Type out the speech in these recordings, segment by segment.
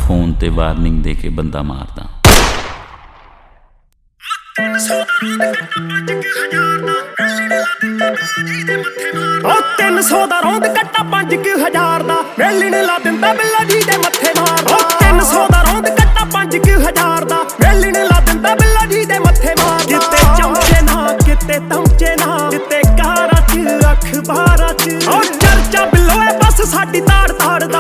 Phone ਤੇ warning ਦੇ ਕੇ ਬੰਦਾ ਮਾਰਦਾ। ਉਹ 300 ਦਾ ਰੌਂਦ ਕੱਟਾ 5000 ਦਾ ਵੇਲਣ ਲਾ ਦਿੰਦਾ ਬਿੱਲਾ ਜੀ ਦੇ ਮੱਥੇ ਮਾਰਦਾ। ਉਹ 300 ਦਾ ਰੌਂਦ ਕੱਟਾ 5000 ਦਾ ਵੇਲਣ ਲਾ ਦਿੰਦਾ ਬਿੱਲਾ ਜੀ ਦੇ ਮੱਥੇ ਮਾਰਦਾ। ਕਿਤੇ ਚਮਚੇ ਨਾ ਕਿਤੇ ਤਮਚੇ ਨਾ ਕਿਤੇ ਕਾਰਾਂ ਚ ਅਖਬਾਰਾਂ ਚ ਉਹ ਚਰਚਾ ਬਿੱਲੋਏ ਬਸ ਸਾਡੀ ਤਾੜ ਤਾੜਦਾ।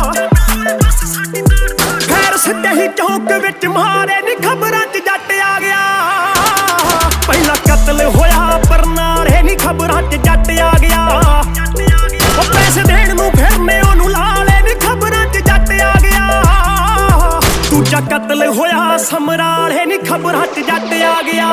ਖੈਰ ਸਿੱਧੇ ਹੀ ਚੌਂਕ ਵਿੱਚ ਮਾਰੇ ਨੀ ਖਬਰਾਂ ਚ ਜੱਟ ਆ ਗਿਆ। ਪਹਿਲਾ ਕਤਲ ਹੋਇਆ ਬਰਨਾਲੇ ਨੀ ਖਬਰਾਂ ਚ ਜੱਟ ਆ ਗਿਆ। ਉਹ ਪੈਸੇ ਦੇਣ ਨੂੰ ਫਿਰਨੇ ਉਹਨੂੰ ਲਾਲੇ ਨੀ ਖਬਰਾਂ ਚ ਜੱਟ ਆ ਗਿਆ। ਦੂਜਾ ਕਤਲ ਹੋਇਆ ਸਮਰਾਲੇ ਨੀ ਖਬਰਾਂ ਚ ਜੱਟ ਆ ਗਿਆ।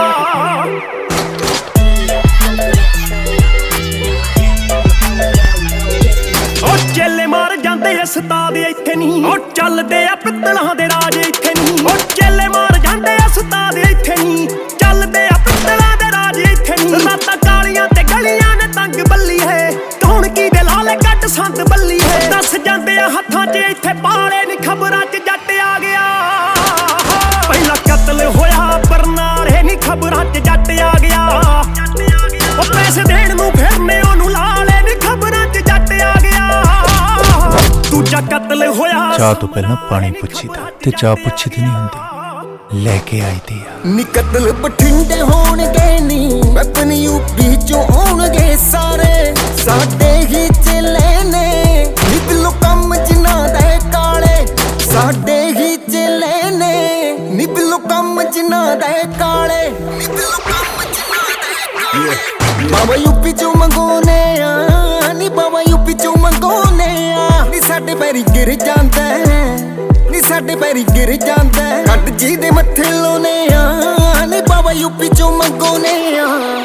ਉਹ ਚੇਲੇ ਮਾਰ ਜਾਂਦੇ ਉਸਤਾਦ ਇੱਥੇ ਨਹੀਂ। ਉਹ ਚੱਲਦੇ ਆ ਪਿੱਤਲਾਂ ਦੇ ਰਾਜ ਇੱਥੇ ਨਹੀਂ। ਉਹ ਚੇਲੇ ਮਾਰ ਜਾਂਦੇ ਉਸਤਾਦ ਇੱਥੇ ਨਹੀਂ। ਚੱਲਦੇ ਆ ਪਿੱਤਲਾਂ ਦੇ ਰਾਜ ਇੱਥੇ ਨਹੀਂ। ਰਾਤਾਂ ਕਾਲੀਆਂ ਤੇ ਗਲੀਆਂ ਨੇ ਤੰਗ ਬੱਲੀ ਹੈ। ਕੌਣ ਕੀ ਦੇ ਲਾਲੇ ਕੱਟ ਸੰਤ ਬੱਲੀ ਹੈ। ਦੱਸ ਜਾਂਦੇ ਆ ਹੱਥਾਂ 'ਚ ਇੱਥੇ ਪਾਲੇ ਨੀ ਖਬਰਾਂ 'ਚ ਜੱਟ ਆ ਗਿਆ। ਪਹਿਲਾ ਕਤਲ ਹੋਇਆ ਬਰਨਾਲੇ ਨੀ ਖਬਰਾਂ 'ਚ ਜੱਟ ਆ ਗਿਆ। ਉਹ ਪੈਸੇ ਦੇਣ ਨੂੰ ਫਿਰਨੇ ਉਹਨੂੰ ਲਾਲੇ ਨੀ ਖਬਰਾਂ 'ਚ ਜੱਟ ਆ ਗਿਆ। ਦੂਜਾ ਕਤਲ ਹੋਇਆ ਚਾਹ ਤੋਂ ਪਹਿਲਾਂ ਪਾਣੀ ਪੁੱਛੀਦਾ ਤੇ ਚਾਹ ਪੁੱਛੀਦੀ ਨਹੀਂ ਹੁੰਦੀ, ਲੈ ਕੇ ਆਈਦੀ ਆ। ਨੀ ਕਤਲ ਬਠਿੰਡੇ ਹੋਣਗੇ ਨੀ ਵੈਪਨ ਯੂਪੀ ਚੋਂ ਆਉਣਗੇ ਸਾਰੇ ਸਾਡੇ ਹੀ ਚੇਲੇ ਨੇ। ਨੀ ਬਿੱਲੋ ਕੰਮ ਜਿਨ੍ਹਾਂ ਦੇ ਕਾਲੇ ਸਾਡੇ ਹੀ ਚੇਲੇ ਨੇ। ਨੀ ਬਿੱਲੋ ਕੰਮ ਜਿਨ੍ਹਾਂ ਦੇ ਕਾਲੇ ਨੀ ਬਿੱਲੋ ਕੰਮ ਜਿਨ੍ਹਾਂ ਦੇ ਕਾਲੇ। ਬਾਬਾ ਯੂਪੀ ਚੋਂ ਮੰਗੋਨੇ ਆ ਨੀ ਬਾਬਾ ਯੂਪੀ ਚੋਂ ਮੰਗੋਨੇ ਆ। ਨੀ ਸਾਡੇ ਪੈਰੀ ਗਿਰ ਜਾਂਦਾ ਨੀ ਸਾਡੇ ਪੈਰੀ ਗਿਰ ਜਾਂਦਾ। ਕੱਟ ਜੀ ਦੇ ਮੱਥੇ ਲਾਉਨੇ ਆ ਨੀ ਬਾਬਾ ਯੂਪੀ ਚੋਂ ਮੰਗੋਨੇ ਆ।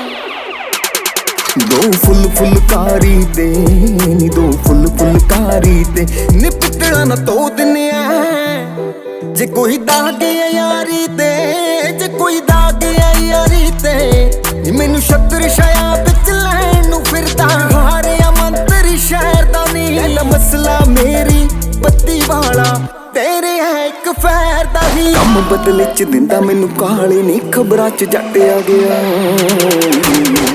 ਦੋ ਫੁੱਲ ਫੁਲਕਾਰੀ ਦੇ ਨੀ ਦੋ ਫੁੱਲ ਫੁਲਕਾਰੀ ਤੇ ਨੀ ਪਿੱਤਲਾ ਨਾ ਧੋ ਦਿੰਨੇ ਆ। ਜੇ ਕੋਈ ਦਾਗ ਆ ਯਾਰੀ ਤੇ ਜੇ ਕੋਈ ਦਾਗ ਆ ਯਾਰੀ ਤੇ ਨੀ ਮੈਨੂੰ ਛੱਤਰ ਛਾਇਆ ਵਿੱਚ ਲੈਣ ਨੂੰ ਫਿਰਦਾ। ਹਾਰਿਆ ਮੰਤਰੀ ਸ਼ਹਿਰ ਦਾ ਨੀ ਮਸਲਾ ਮੇਰੀ ਬੱਤੀ ਵਾਲਾ ਤੇਰੇ ਹੈ ਇੱਕ ਫੈਰ ਦਾ ਹੀ। ਕੰਮ ਬਦਲੇ ਚ ਦਿੰਦਾ ਮੈਨੂੰ ਕਾਲੇ ਨੀ ਖਬਰਾਂ ਚ ਜੱਟ ਆ ਗਿਆ।